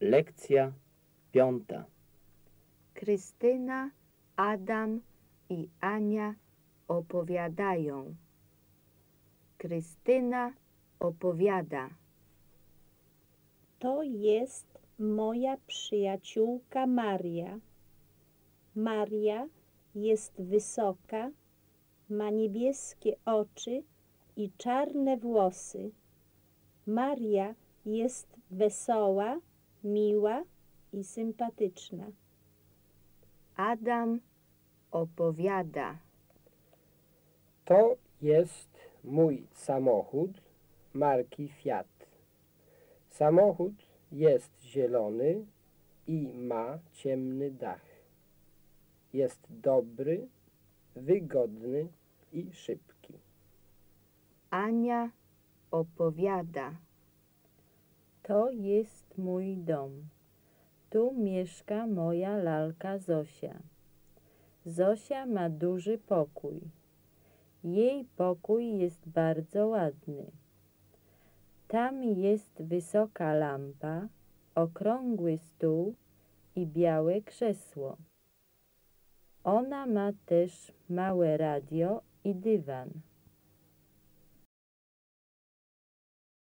Lekcja 5. Krystyna, Adam i Ania opowiadają. Krystyna opowiada. To jest moja przyjaciółka Maria. Maria jest wysoka, ma niebieskie oczy i czarne włosy. Maria jest wesoła, miła i sympatyczna. Adam opowiada. To jest mój samochód marki Fiat. Samochód jest zielony i ma ciemny dach. Jest dobry, wygodny i szybki. Ania opowiada. To jest mój dom. Tu mieszka moja lalka Zosia. Zosia ma duży pokój. Jej pokój jest bardzo ładny. Tam jest wysoka lampa, okrągły stół i białe krzesło. Ona ma też małe radio i dywan.